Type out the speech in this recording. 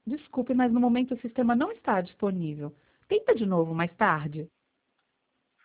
Desculpe, mas no momento o sistema não está disponível. Tenta de novo mais tarde.